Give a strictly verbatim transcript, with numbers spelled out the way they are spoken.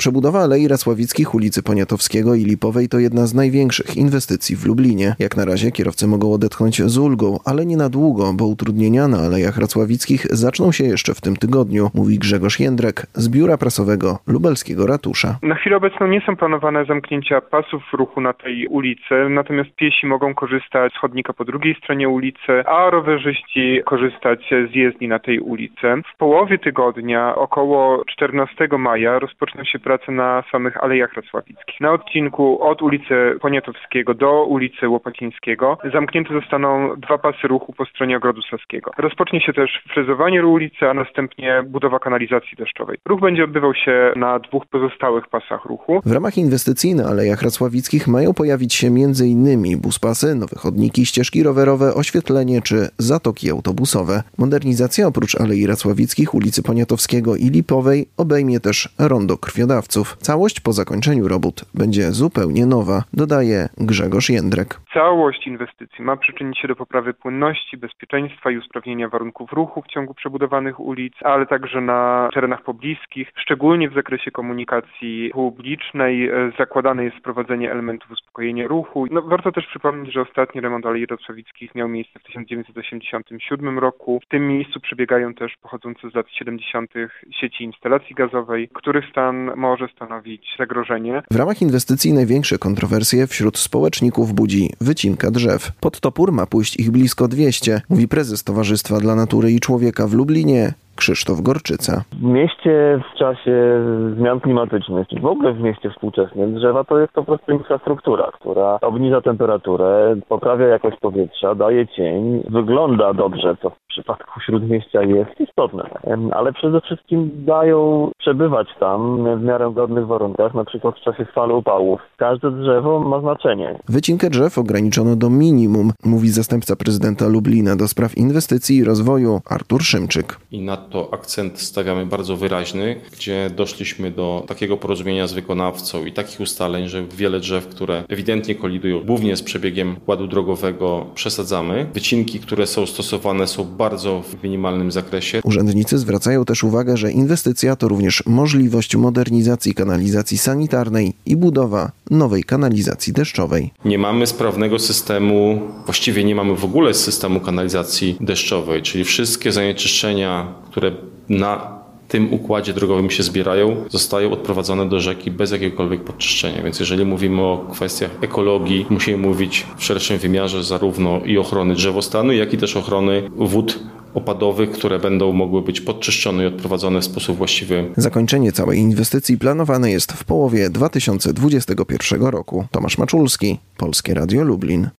Przebudowa Alei Racławickich, ulicy Poniatowskiego i Lipowej to jedna z największych inwestycji w Lublinie. Jak na razie kierowcy mogą odetchnąć z ulgą, ale nie na długo, bo utrudnienia na Alejach Racławickich zaczną się jeszcze w tym tygodniu, mówi Grzegorz Jędrek z biura prasowego lubelskiego ratusza. Na chwilę obecną nie są planowane zamknięcia pasów ruchu na tej ulicy, natomiast piesi mogą korzystać z chodnika po drugiej stronie ulicy, a rowerzyści korzystać z jezdni na tej ulicy. W połowie tygodnia, około czternastego maja, rozpoczną się prace na samych Alejach Racławickich. Na odcinku od ulicy Poniatowskiego do ulicy Łopacińskiego zamknięte zostaną dwa pasy ruchu po stronie Ogrodu Saskiego. Rozpocznie się też frezowanie ulicy, a następnie budowa kanalizacji deszczowej. Ruch będzie odbywał się na dwóch pozostałych pasach ruchu. W ramach inwestycji na Alejach Racławickich mają pojawić się między innymi buspasy, nowe chodniki, ścieżki rowerowe, oświetlenie czy zatoki autobusowe. Modernizacja oprócz Alei Racławickich, ulicy Poniatowskiego i Lipowej obejmie też rondo krwiodawców. Całość po zakończeniu robót będzie zupełnie nowa, dodaje Grzegorz Jędrek. Całość inwestycji ma przyczynić się do poprawy płynności, bezpieczeństwa i usprawnienia warunków ruchu w ciągu przebudowanych ulic, ale także na terenach pobliskich, szczególnie w zakresie komunikacji publicznej. Zakładane jest wprowadzenie elementów uspokojenia ruchu. No, warto też przypomnieć, że ostatni remont Alei Racławickich miał miejsce w tysiąc dziewięćset osiemdziesiątym siódmym roku. W tym miejscu przebiegają też pochodzące z lat siedemdziesiątych sieci instalacji gazowej, których stan może stanowić zagrożenie. W ramach inwestycji największe kontrowersje wśród społeczników budzi wycinka drzew. Pod topór ma pójść ich blisko dwieście, mówi prezes Towarzystwa dla Natury i Człowieka w Lublinie Krzysztof Gorczyca. W mieście w czasie zmian klimatycznych, czy w ogóle w mieście współczesnym, drzewa to jest po prostu infrastruktura, która obniża temperaturę, poprawia jakość powietrza, daje cień, wygląda dobrze, co w przypadku śródmieścia jest istotne, ale przede wszystkim dają przebywać tam w miarę godnych warunkach, na przykład w czasie fal upałów. Każde drzewo ma znaczenie. Wycinkę drzew ograniczono do minimum, mówi zastępca prezydenta Lublina do spraw inwestycji i rozwoju Artur Szymczyk. I na to akcent stawiamy bardzo wyraźny, gdzie doszliśmy do takiego porozumienia z wykonawcą i takich ustaleń, że wiele drzew, które ewidentnie kolidują głównie z przebiegiem układu drogowego, przesadzamy. Wycinki, które są stosowane, są bardzo w minimalnym zakresie. Urzędnicy zwracają też uwagę, że inwestycja to również możliwość modernizacji kanalizacji sanitarnej i budowa nowej kanalizacji deszczowej. Nie mamy sprawnego systemu, właściwie nie mamy w ogóle systemu kanalizacji deszczowej, czyli wszystkie zanieczyszczenia, które na tym układzie drogowym się zbierają, zostają odprowadzone do rzeki bez jakiegokolwiek podczyszczenia. Więc jeżeli mówimy o kwestiach ekologii, musimy mówić w szerszym wymiarze zarówno i ochrony drzewostanu, jak i też ochrony wód opadowych, które będą mogły być podczyszczone i odprowadzone w sposób właściwy. Zakończenie całej inwestycji planowane jest w połowie dwa tysiące dwudziestego pierwszego roku. Tomasz Maczulski, Polskie Radio Lublin.